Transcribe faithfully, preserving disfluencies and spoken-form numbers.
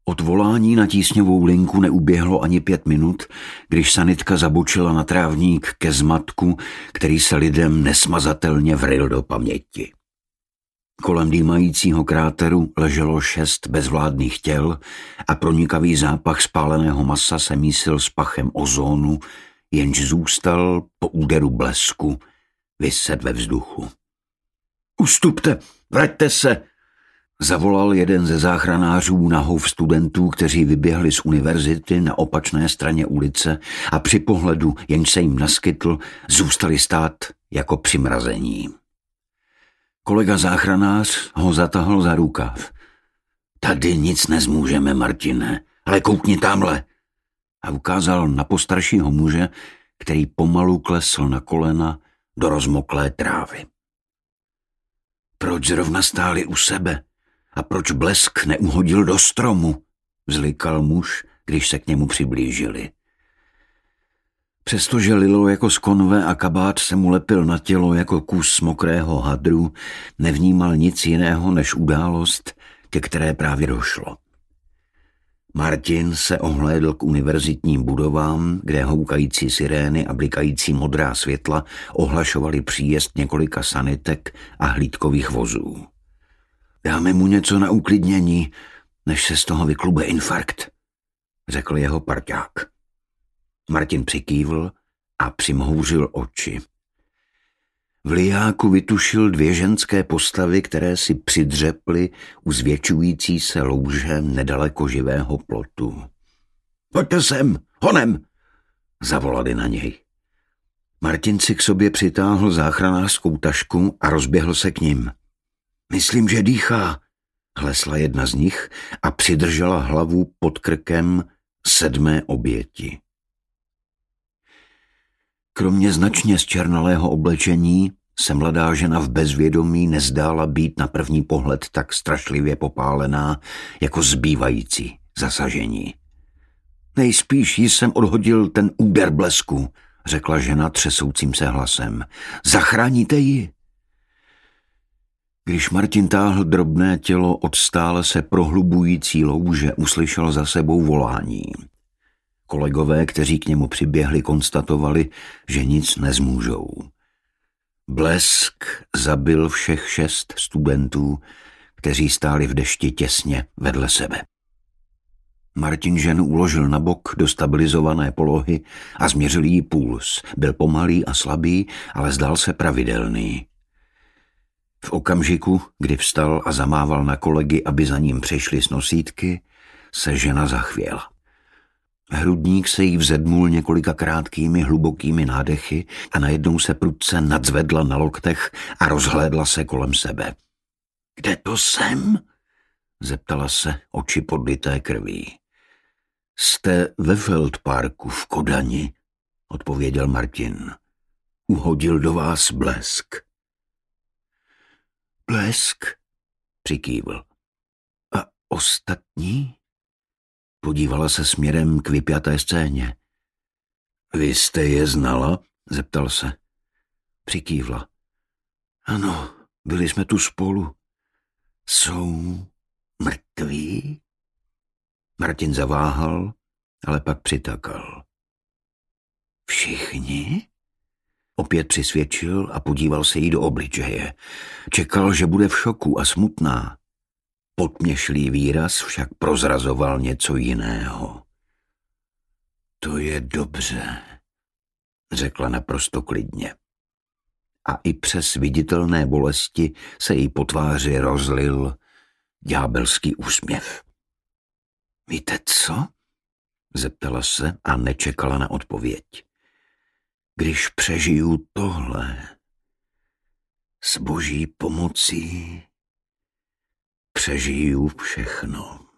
Od volání na tísňovou linku neuběhlo ani pět minut, když sanitka zabočila na trávník ke zmatku, který se lidem nesmazatelně vryl do paměti. Kolem dýmajícího kráteru leželo šest bezvládných těl a pronikavý zápach spáleného masa se mísil s pachem ozónu, jenž zůstal po úderu blesku viset ve vzduchu. Ustupte, vraťte se, zavolal jeden ze záchranářů na hov studentů, kteří vyběhli z univerzity na opačné straně ulice a při pohledu, jenž se jim naskytl, zůstali stát jako přimrazení. Kolega záchranář ho zatahl za rukav. Tady nic nezmůžeme, Martine, ale koukni tamhle. A ukázal na postaršího muže, který pomalu klesl na kolena do rozmoklé trávy. Proč zrovna stáli u sebe a proč blesk neuhodil do stromu, vzlikal muž, když se k němu přiblížili. Přestože lilo jako z konve a kabát se mu lepil na tělo jako kus mokrého hadru, nevnímal nic jiného než událost, ke které právě došlo. Martin se ohlédl k univerzitním budovám, kde houkající sirény a blikající modrá světla ohlašovaly příjezd několika sanitek a hlídkových vozů. Dáme mu něco na uklidnění, než se z toho vyklube infarkt, řekl jeho parťák. Martin přikývl a přimhouřil oči. V lijáku vytušil dvě ženské postavy, které si přidřeply u zvětšující se louže nedaleko živého plotu. Pojďte sem, honem, zavolali na něj. Martin si k sobě přitáhl záchranářskou tašku a rozběhl se k nim. Myslím, že dýchá, hlesla jedna z nich a přidržela hlavu pod krkem sedmé oběti. Kromě značně zčernalého oblečení se mladá žena v bezvědomí nezdála být na první pohled tak strašlivě popálená jako zbývající zasažení. Nejspíš jí jsem odhodil ten úder blesku, řekla žena třesoucím se hlasem. Zachráníte ji? Když Martin táhl drobné tělo od stále se prohlubující louže, uslyšel za sebou volání. Kolegové, kteří k němu přiběhli, konstatovali, že nic nezmůžou. Blesk zabil všech šest studentů, kteří stáli v dešti těsně vedle sebe. Martin ženu uložil na bok do stabilizované polohy a změřil jí puls. Byl pomalý a slabý, ale zdál se pravidelný. V okamžiku, kdy vstal a zamával na kolegy, aby za ním přešli s nosítky, se žena zachvěla. Hrudník se jí vzedmul několika krátkými hlubokými nádechy a najednou se prudce nadzvedla na loktech a rozhlédla se kolem sebe. Kde to jsem? Zeptala se, oči podlité krví. Jste ve Feldparku v Kodani, odpověděl Martin. Uhodil do vás blesk. Blesk? Přikývl. A ostatní? Podívala se směrem k vypjaté scéně. Vy jste je znala? Zeptal se. Přikývla. Ano, byli jsme tu spolu. Jsou mrtví? Martin zaváhal, ale pak přitakal. Všichni? Opět přisvědčil a podíval se jí do obličeje. Čekal, že bude v šoku a smutná. Podměšlý výraz však prozrazoval něco jiného. To je dobře, řekla naprosto klidně. A i přes viditelné bolesti se jí po tváři rozlil ďábelský úsměv. Víte co? Zeptala se a nečekala na odpověď. Když přežiju tohle, s boží pomocí přežiju všechno.